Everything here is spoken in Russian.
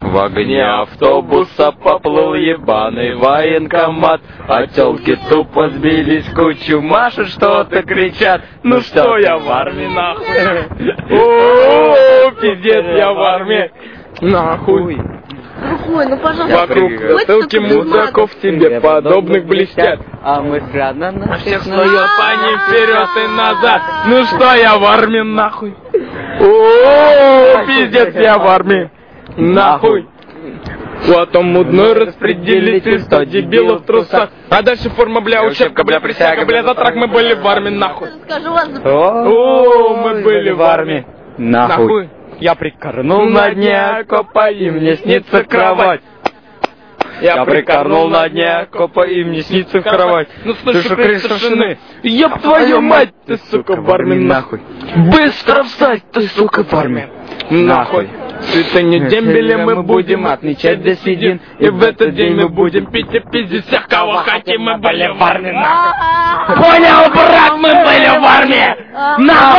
В огне автобуса поплыл ебаный военкомат, а тёлки тупо сбились в кучу, машут что-то, кричат. Ну что я в армии нахуй? О, пиздец, я в армии нахуй. Ой, ну пожалуйста. Вокруг бутылки мудаков тебе подобных блестят. А мы странно на Всех слоёт они вперед и назад. Ну что я в армии нахуй? О, пиздец, я в армии нахуй. Вот он мудной распределитель, 100 дебилов в трусах. А дальше форма, бля, учебка, бля, присяга, бля, за трак мы были в армии нахуй. Скажу вас. О, мы были в армии нахуй. Я прикорнул на дне окопа, и мне снится кровать. Я прикорнул на дне окопа, и мне снится кровать. Ну слышу крик старшины. Ёб твою мать, ты, сука, в армии нахуй. Быстро встать, ты, сука, в армии нахуй. Святыню дембеля мы будем отмечать до седин. И в этот день мы будем пить и пиздить всех, кого хотим. Мы были в армии нахуй. Понял, брат, мы были в армии нахуй.